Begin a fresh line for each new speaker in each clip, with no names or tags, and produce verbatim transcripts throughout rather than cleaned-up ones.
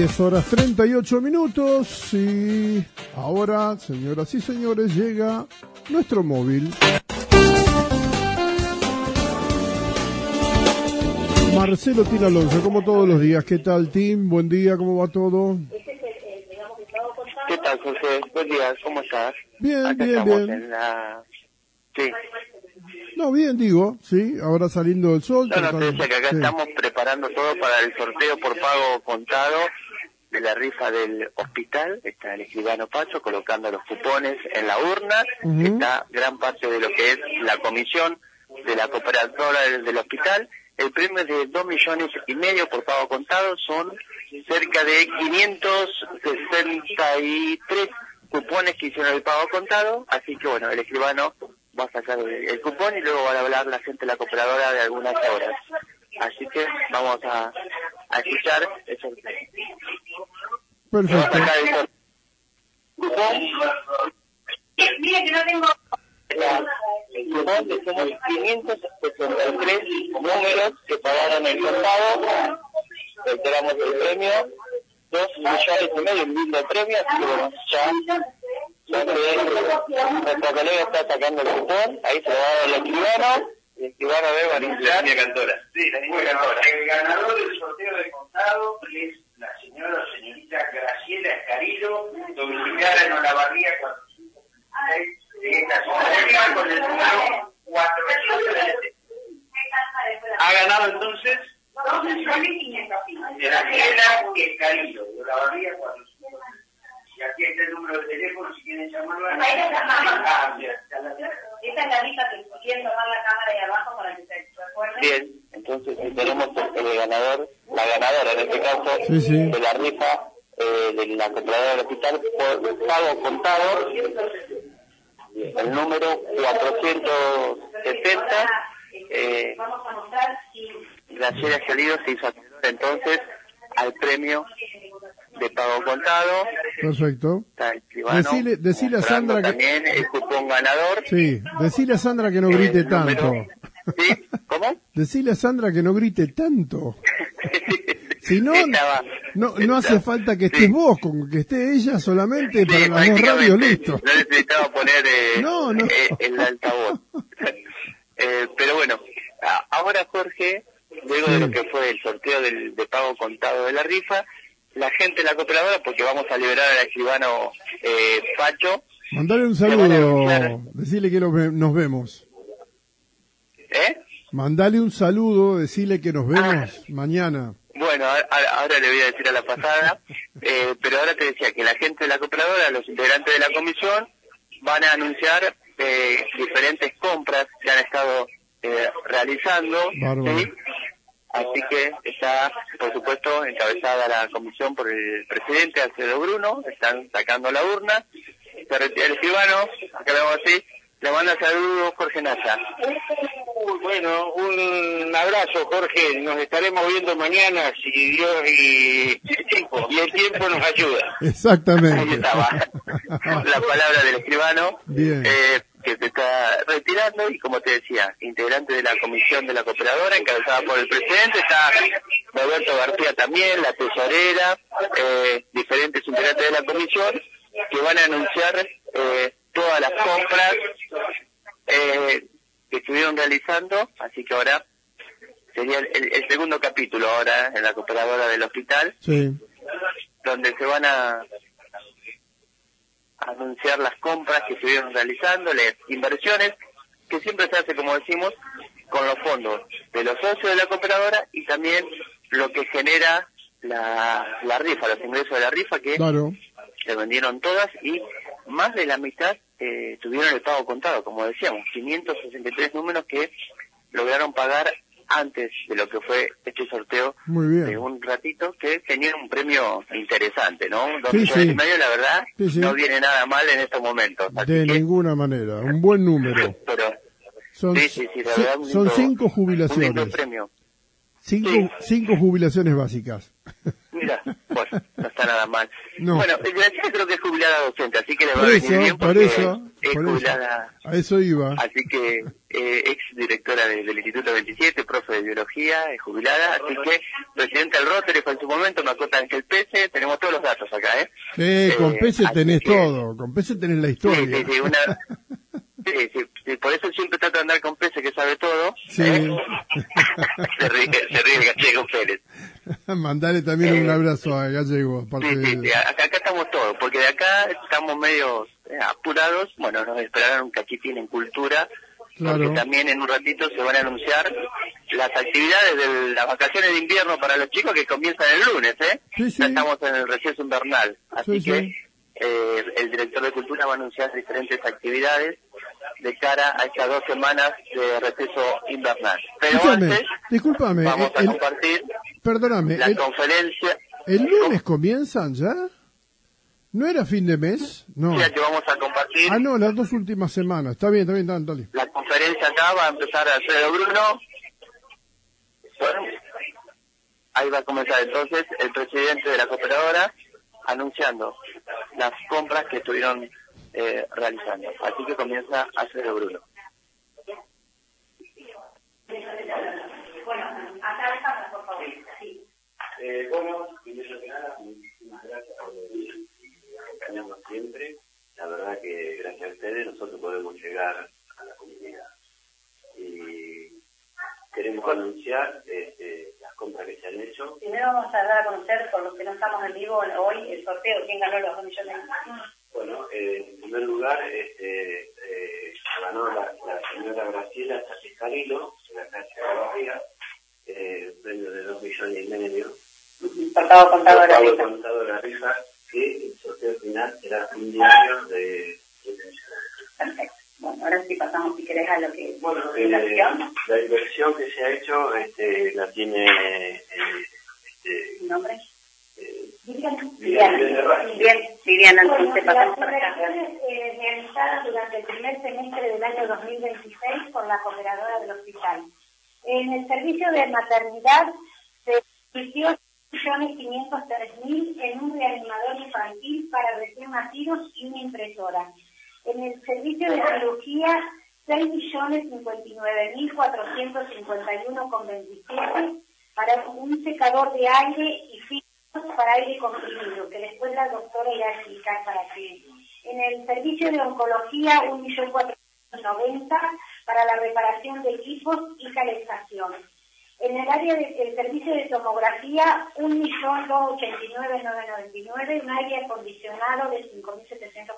diez horas treinta y ocho minutos y ahora, señoras y señores, llega nuestro móvil. Marcelo Tin Alonso, como todos los días. ¿Qué tal, Tim? Buen día, ¿cómo va todo?
¿Qué tal, José? Buen día, ¿cómo estás?
Bien,
Acá
bien,
estamos
bien.
En la... Sí.
No, bien, digo, sí, ahora saliendo del sol.
No, no,
tratando...
te decía que acá
sí.
estamos preparando todo para el sorteo por pago contado de la rifa del hospital. Está el escribano Pacho colocando los cupones en la urna.
Uh-huh.
Está gran parte de lo que es la comisión de la cooperadora del, del hospital. El premio es de dos millones y medio por pago contado. Son cerca de quinientos sesenta y tres cupones que hicieron el pago contado. Así que bueno, el escribano va a sacar el, el cupón y luego va a hablar la gente de la cooperadora de algunas horas. Así que vamos a, a escuchar el sorteo.
Perfecto.
El cupón.
Mire que no tengo...
El cupón de somos quinientos sesenta y tres números que pagaron el contado. Esperamos el premio, dos millones y medio, un lindo premio, así que bueno, ya, ya que nuestra colega está sacando el cupón, ahí se lo va a dar el escribano, el escribano debe anunciar.
La niña cantora. Sí, la niña
Bueno,
cantora. El ganador del sorteo de contado es la señora o señorita Graciela Escarilo, domiciliada en Olavarría cuatrocientos seis de esta zona, con el número cuatrocientos siete. ¿Ha ganado entonces? Graciela Escarilo, de Olavarría cuatrocientos seis. Y aquí está el número de teléfono si quieren llamarla.
Ahí la llamamos.
Ah, mira, está la...
Esta es la rifa que quieren tomar la cámara de abajo para que se recuerden.
Bien, entonces si tenemos el ganador, la ganadora en este caso,
Sí, sí.
de la rifa eh, de la cooperadora del hospital por pago contado, el número cuatrocientos setenta, eh,
Vamos a mostrar si...
Graciela Salido se hizo acreedor entonces al premio de pago contado.
Perfecto.
Está el escribano
Decile, decile a
mostrando
Sandra que...
también el cupón ganador.
Sí, decile a Sandra que no grite
El número-
tanto.
¿Sí? ¿Cómo?
Decile a Sandra que no grite tanto. Si no,
Estaba-
no, no hace falta que estés
Sí.
vos, con que esté ella solamente
Sí,
para las dos
prácticamente.
radios, listo.
No necesitaba poner eh,
No, no.
eh, el altavoz. eh, pero bueno, a- ahora Jorge, luego
Sí.
de lo que fue el sorteo del, de pago contado de la rifa, la gente de la cooperadora, porque vamos a liberar al escribano eh, Pacho,
Mandale un
Le van a
saludo,
anunciar.
decile que nos, ve- nos vemos.
¿eh?
Mandale un saludo, decile que nos vemos
Ah.
mañana.
Bueno, ahora, ahora le voy a decir a la pasada, eh, pero ahora te decía que la gente de la cooperadora, los integrantes de la comisión, van a anunciar eh, diferentes compras que han estado eh, realizando,
Bárbaro.
¿sí? Así que está, por supuesto, encabezada la comisión por el presidente Alfredo Bruno, están sacando la urna, se retira el escribano, acá lo vemos así, le manda saludos Jorge Naya.
Uy, bueno, un abrazo, Jorge. Nos estaremos viendo mañana si Dios y, y el tiempo nos ayuda.
Ahí
Exactamente.
estaba la palabra del escribano,
Bien.
eh, que se está retirando, y como te decía, integrante de la comisión de la cooperadora, encabezada por el presidente, está Roberto García también, la tesorera, eh, diferentes integrantes de la comisión, que van a anunciar eh, todas las compras eh, que estuvieron realizando, así que ahora sería el, el- el segundo capítulo ahora en la cooperadora del hospital,
Sí,
donde se van a anunciar las compras que estuvieron realizando, las inversiones, que siempre se hace, como decimos, con los fondos de los socios de la cooperadora y también lo que genera la, la rifa, los ingresos de la rifa, que
claro.
se vendieron todas y más de la mitad eh, tuvieron el pago contado, como decíamos, quinientos sesenta y tres números que lograron pagar antes de lo que fue este sorteo
Muy bien.
de un ratito, que tenía un premio interesante, ¿no? Dos
Sí,
millones
sí.
y medio, la verdad,
Sí, sí.
no viene nada mal en estos momentos. Así
De
que,
ninguna manera. Un buen número.
pero
Son,
sí, sí, sí, la
ci-
verdad, un
son
lindo-
cinco
un lindo
jubilaciones.
premio.
Cinco,
Sí.
cinco jubilaciones básicas.
Mira, bueno, no está nada mal.
No.
Bueno, Graciela creo que es jubilada docente, así que le va
Por
a venir
eso,
bien
por
porque
eso,
es
por eso.
jubilada.
A eso iba.
Así que eh, ex directora de- del Instituto veintisiete, profe de biología. García, es jubilada, así que presidente del Rotary fue en su momento, me acotan Ángel Pese, tenemos todos los datos acá, ¿eh?
Sí, con
Eh,
Pese tenés
que,
todo, con Pese tenés la
Sí,
historia.
sí, sí, una... Sí, sí, sí, por eso siempre trato de andar con Pese, que sabe todo.
Sí.
¿eh? se ríe, se ríe el Gallego Pérez.
Mandale también
Eh,
un abrazo a Gallego, aparte
Sí, sí,
de...
sí, acá, acá estamos todos, porque de acá estamos medio eh, apurados. Bueno, nos esperaron que aquí tienen cultura,
Claro.
porque también en un ratito se van a anunciar las actividades de las vacaciones de invierno para los chicos que comienzan el lunes, ¿eh?
Sí, sí.
Ya estamos en el receso invernal, así
Sí,
que
sí.
eh, el director de cultura va a anunciar diferentes actividades de cara a estas dos semanas de receso invernal. Pero
Escúchame,
antes
discúlpame,
vamos a
el-
compartir
perdóname,
la
el,
conferencia.
¿el lunes comienzan ya? ¿No era fin de mes? No.
Ya que vamos a compartir
Ah, no, las dos últimas semanas. Está bien, está bien, dale, dale.
la conferencia acá, va a empezar Alfredo Bruno. Bueno, ahí va a comenzar entonces el presidente de la cooperadora anunciando las compras que estuvieron eh, realizando. Así que comienza Alfredo Bruno.
Bueno, acá estamos, por favor. Sí.
Eh, bueno, primero que nada, muchísimas gracias por acompañarnos siempre. La verdad que gracias a ustedes nosotros podemos llegar a la comunidad. Y queremos anunciar este, las compras que se han hecho.
Primero vamos a dar a conocer, por los que no estamos en vivo hoy, el sorteo, quién ganó los dos millones.
Bueno, eh, en primer lugar, este, eh, ganó la, la señora Graciela Escarilo, de la calle de la Barriga, eh, premio de dos millones y medio.
Portado contado de la
Portado
lista.
contado de la risa, que el sorteo final será un diario de siete millones.
Perfecto. Bueno, ahora sí pasamos, si querés, a lo que...
Bueno,
eh, la
eh,
acción.
la inversión que se ha hecho este, la tiene eh, este,
¿Nombre?
eh,
Viviana.
Viviana.
Bien, Viviana,
Bueno,
entonces
las
pasamos por acá.
inversiones eh, realizadas durante el primer semestre del año dos mil veintiséis por la cooperadora del hospital. En el servicio de maternidad se invirtió seis millones quinientos tres mil en un reanimador infantil para recién nacidos y una impresora. En el servicio de cirugía, seis millones cincuenta y nueve mil cuatrocientos cincuenta y uno con veintisiete para un secador de aire y filtros para aire comprimido, que después la doctora irá a explicar para qué. En el servicio de oncología, un millón cuatrocientos noventa para la reparación de equipos y calefacción. En el área del servicio de tomografía, un millón doscientos ochenta y nueve mil novecientos noventa y nueve, un aire acondicionado de cinco mil setecientos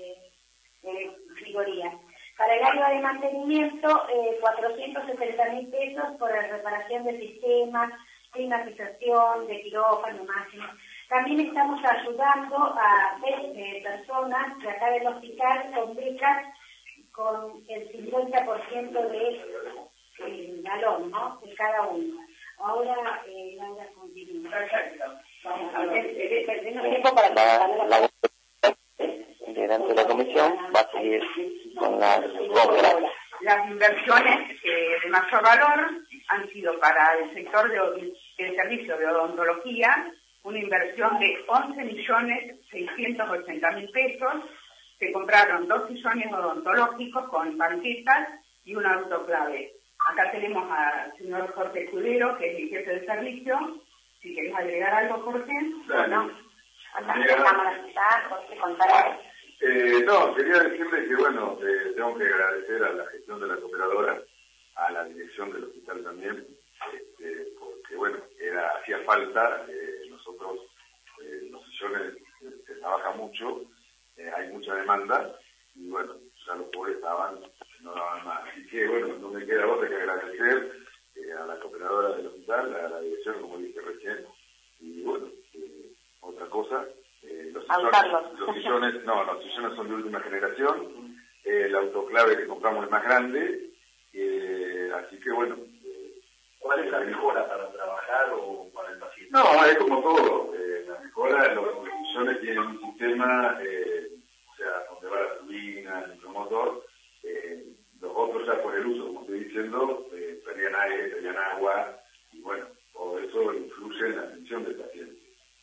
eh, frigorías. Para el área de mantenimiento, eh, cuatrocientos setenta mil pesos por la reparación de sistemas, climatización, de quirófano, máquinas. También estamos ayudando a veinte personas de acá del hospital con becas con el cincuenta por ciento de eh, galón, ¿no? De cada uno. Ahora, eh, Laura continúa. Vamos a ver, eh, tenemos tiempo para
La, la integrante de la comisión va a seguir con las compras.
Las inversiones eh, de mayor valor han sido para el sector de el servicio de odontología, una inversión de once millones seiscientos ochenta mil pesos. Se compraron dos sillones odontológicos con banquetas y un autoclave. Acá tenemos al señor Jorge Escudero, que es el jefe de servicio. Si querés agregar algo, Jorge.
Bueno, acá la cámara está, Jorge, contar.
Eh, no, quería decirle que, bueno, eh, tengo que agradecer a la gestión de la cooperadora, a la dirección del hospital también, este, porque, bueno, era, hacía falta, eh, nosotros, eh, los sillones eh, se trabaja mucho, eh, hay mucha demanda, y bueno, ya los pobres estaban, no daban más. Así que, bueno, no me queda otra que agradecer eh, a la cooperadora del hospital, a la dirección, como dije recién, y bueno, eh, otra cosa. Eh, los, sillones, los sillones, no, los sillones son de última generación, eh, el autoclave que compramos es más grande, eh, así que bueno. Eh,
¿Cuál es la mejora para trabajar o para el paciente?
No, es como todo, eh, la mejora, los, los sillones tienen un sistema, eh, o sea, donde va la turbina, el promotor, eh, los otros ya por el uso, como estoy diciendo, eh, perdían aire, perdían agua, y bueno, todo eso influye en la atención del paciente.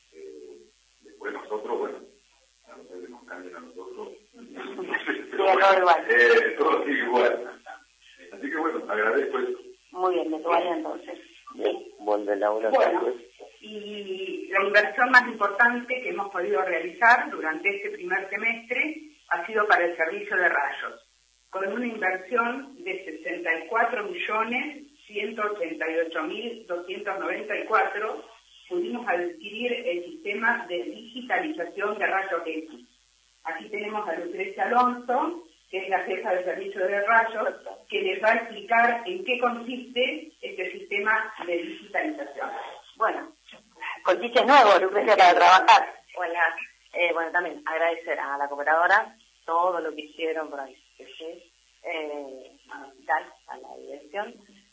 Pues nosotros, bueno, a no ser que nos cambien a nosotros, pero bueno, todo igual. Eh, todo sigue igual. Así que bueno, agradezco eso.
Muy bien, de tu área entonces.
de Laura.
Bueno, y la inversión más importante que hemos podido realizar durante este primer semestre ha sido para el servicio de rayos, con una inversión de sesenta y cuatro millones ciento ochenta y ocho mil doscientos noventa y cuatro, pudimos adquirir el sistema de digitalización de rayos X. Aquí tenemos a Lucrecia Alonso, que es la jefa del servicio de rayos, que les va a explicar en qué consiste este sistema de digitalización.
Bueno, con chiches nuevos, Lucrecia, para trabajar. Hola. Eh, bueno, también agradecer a la cooperadora todo lo que hicieron por ahí, eh, al hospital, a la dirección.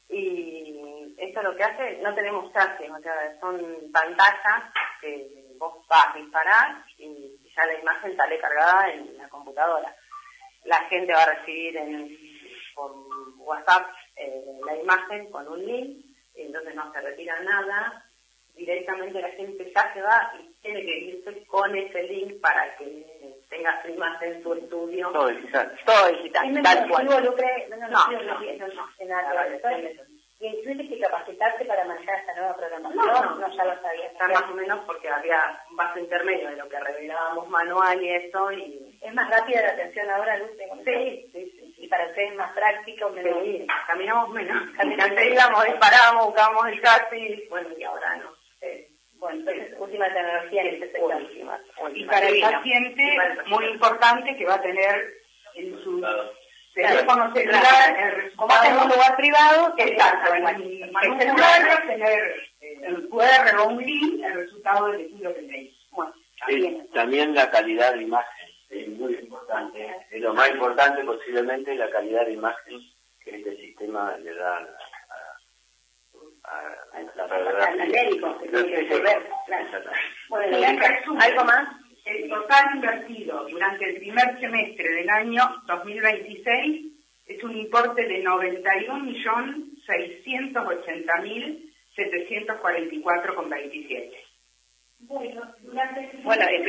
Y esto lo que hace, no tenemos chasis, o sea, son pantallas que vos vas a disparar y ya la imagen sale cargada en la computadora. La gente va a recibir en, por WhatsApp eh, la imagen con un link, y entonces no se retira nada. Directamente la gente ya se va y tiene que irse con ese link para que tenga su imagen en su estudio.
Todo digital.
Todo digital, tal cual.
No, Lucre, no, no,
No,
no,
no,
no,
no.
en nada. ¿Y tuviste que capacitarte para manejar esta nueva programación?
No, no,
no, ya lo sabía.
Está más o menos porque había un paso intermedio de lo que revelábamos manual y eso, y
¿Es más rápida la atención ahora, Lucre?
sí, sí, sí.
¿Y para ustedes es más práctico? Menos...
Sí, caminamos menos. Antes íbamos, disparábamos, buscábamos el chasis, bueno, y ahora no.
Sí. Bueno, entonces, última tecnología en este sector.
Última, última.
Y para el paciente, muy importante que va a tener en su teléfono celular el resultado.
Como hacen en un lugar privado, que
exacto, en el celular va a tener el Q R o un link, el resultado del estudio que le hizo. Bueno,
Sí, también la calidad de imagen es muy importante. Es lo más importante posiblemente la calidad de imagen que este sistema le da a, a, a, a la radiografía.
al médico, que tiene que resolver.
Bueno, y en resumen,
¿algo más?
El total invertido durante el primer semestre del año dos mil veintiséis es un importe de noventa y un millones seiscientos ochenta mil setecientos cuarenta y cuatro con veintisiete.
Bueno, durante
Bueno, el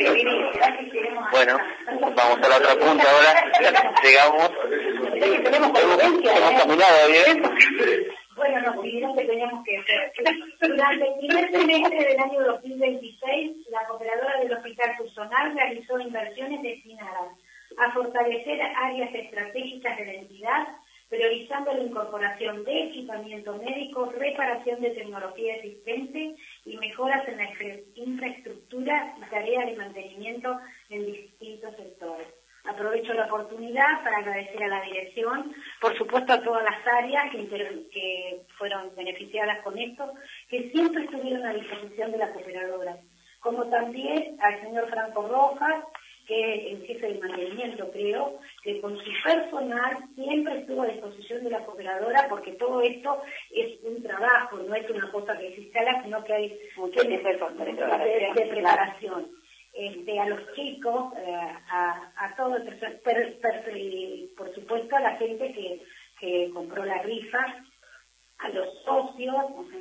Bueno, vamos a la otra punta ahora. Llegamos.
tenemos
Hemos, hemos caminado bien.
Bueno, nos pidieron que teníamos que hacer. Durante el primer semestre del año dos mil veintiséis, la cooperadora del Hospital Fusional realizó inversiones destinadas a fortalecer áreas estratégicas de la entidad, priorizando la incorporación de equipamiento médico, reparación de tecnología existente y mejoras en la infraestructura y tareas de mantenimiento en distintos sectores. Aprovecho la oportunidad para agradecer a la dirección, por supuesto a todas las áreas que, inter- que fueron beneficiadas con esto, que siempre estuvieron a disposición de la cooperadora, como también al señor Franco Rojas, que es el jefe de mantenimiento, creo, que con su personal siempre estuvo a disposición de la cooperadora, porque todo esto es un trabajo, no es una cosa que se instala, sino que hay
mucho tiempo de,
de, de preparación. Este, a los chicos, eh, a, a todo el personal, per, per, y por supuesto a la gente que, que compró la rifa, a los socios,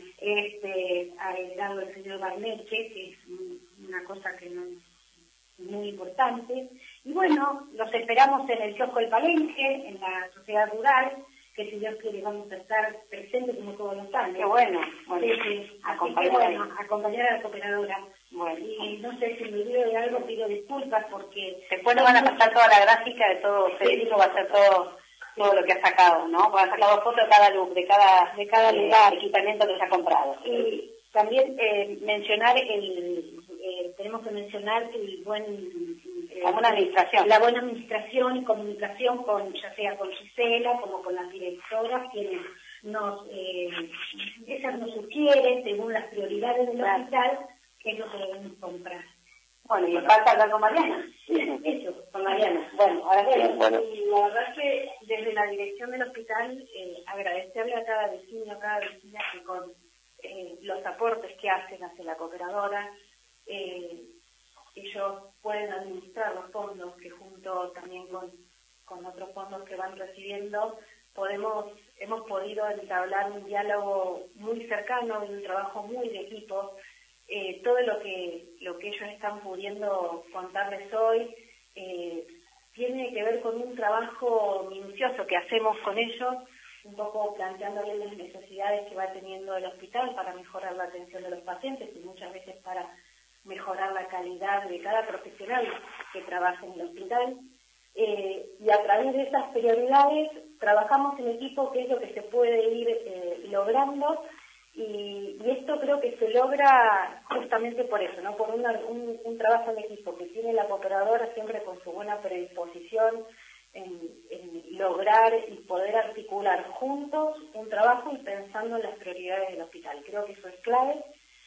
este, al lado del señor Barneche, que es una cosa que no muy importante. Y bueno, los esperamos en el kiosco del Palenque, en la sociedad rural, que si Dios quiere vamos a estar presentes como todos los años.
Qué bueno, bueno,
sí, sí.
acompañar,
bueno, acompañar a la cooperadora.
Bueno.
Y no sé si me olvido de algo, pido disculpas porque...
Después nos van a pasar toda la gráfica de todo, Federico va a hacer todo todo lo que ha sacado, ¿no? Porque ha sacado fotos de cada look, de cada, de cada lugar, equipamiento que se ha comprado.
Y también eh, mencionar el... Eh, tenemos que mencionar el buen... Eh,
la buena administración.
La buena administración y comunicación, con ya sea con Gisela como con las directoras, quienes nos, eh, ellas nos sugieren, según las prioridades del
claro.
hospital, qué es lo que debemos comprar.
Bueno, y falta hablar con Mariana.
Eso, con Mariana. Bueno, ahora
sí, bueno.
Y la verdad es que desde la dirección del hospital, eh, agradecerle a cada vecino, a cada vecina que con eh, los aportes que hacen hacia la cooperadora, eh, ellos pueden administrar los fondos que junto también con, con otros fondos que van recibiendo, podemos hemos podido entablar un diálogo muy cercano y un trabajo muy de equipo. Eh, todo lo que lo que ellos están pudiendo contarles hoy eh, tiene que ver con un trabajo minucioso que hacemos con ellos un poco planteándole las necesidades que va teniendo el hospital para mejorar la atención de los pacientes y muchas veces para mejorar la calidad de cada profesional que trabaja en el hospital. Eh, y a través de esas prioridades trabajamos en equipo, que es lo que se puede ir eh, logrando, y, y esto creo que se logra justamente por eso, ¿no? Por una, un, un trabajo en equipo que tiene la cooperadora siempre con su buena predisposición en, en lograr y poder articular juntos un trabajo y pensando en las prioridades del hospital. Creo que eso es clave,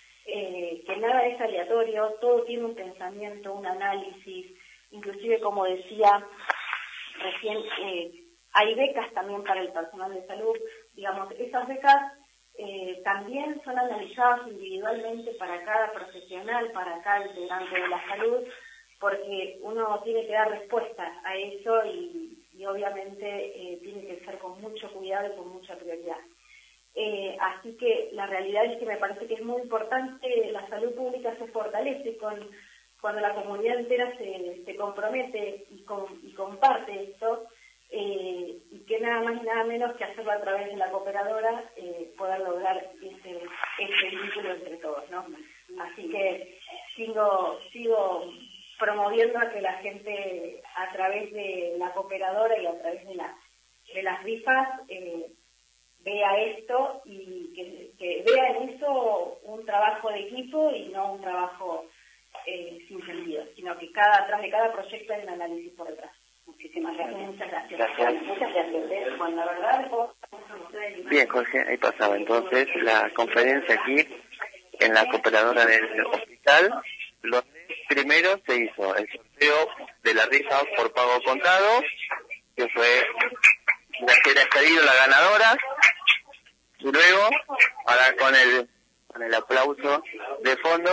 eh, que nada es aleatorio, todo tiene un pensamiento, un análisis. Inclusive, como decía recién, eh, hay becas también para el personal de salud. Digamos, esas becas eh, también son analizadas individualmente para cada profesional, para cada integrante de la salud, porque uno tiene que dar respuesta a eso y, y obviamente eh, tiene que ser con mucho cuidado y con mucha prioridad. Eh, así que la realidad es que me parece que es muy importante, la salud pública se fortalece con cuando la comunidad entera se, se compromete y, con, y comparte esto, eh, y que nada más y nada menos que hacerlo a través de la cooperadora, eh, poder lograr ese, ese vínculo entre todos, ¿no? Así que sigo, sigo promoviendo a que la gente, a través de la cooperadora y a través de, la, de las rifas, eh, vea esto y que, que vea en eso un trabajo de equipo y no un trabajo Eh, sin sentido, sino que cada atrás de cada proyecto hay un análisis por detrás. Muchísimas gracias. Muchas gracias.
Gracias.
Muchas gracias. Bueno, la verdad,
bien, Jorge, ahí pasaba entonces la conferencia aquí en la cooperadora del hospital. Los primero se hizo el sorteo de la rifa por pago contado, que fue Graciela Escarido la ganadora, y luego, ahora con el, con el aplauso de fondo,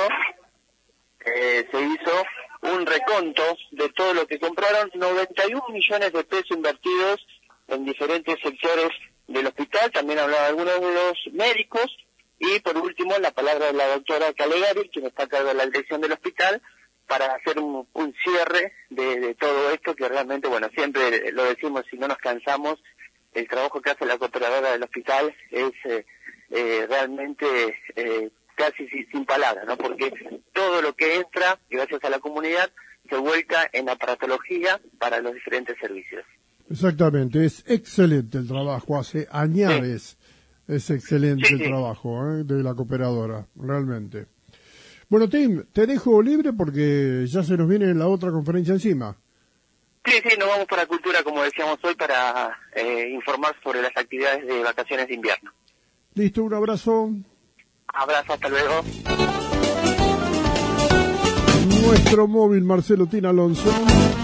Eh, se hizo un reconto de todo lo que compraron, noventa y un millones de pesos invertidos en diferentes sectores del hospital, también hablaba algunos de los médicos, y por último la palabra de la doctora Calegari, quien está a cargo de la dirección del hospital, para hacer un, un cierre de, de todo esto, que realmente, bueno, siempre lo decimos y no nos cansamos, el trabajo que hace la cooperadora del hospital es eh, eh, realmente... Eh, casi sin, sin palabras, ¿no? Porque todo lo que entra, gracias a la comunidad, se vuelca en aparatología para los diferentes servicios.
Exactamente, es excelente el trabajo, hace añares, sí. Es excelente sí, el sí. trabajo ¿eh? de la cooperadora, realmente. Bueno, Tim, te dejo libre porque ya se nos viene la otra conferencia encima.
Sí, sí, nos vamos para Cultura, como decíamos hoy, para eh, informar sobre las actividades de vacaciones de invierno.
Listo, un abrazo.
Abrazo, hasta luego.
Nuestro móvil, Marcelo Tin Alonso.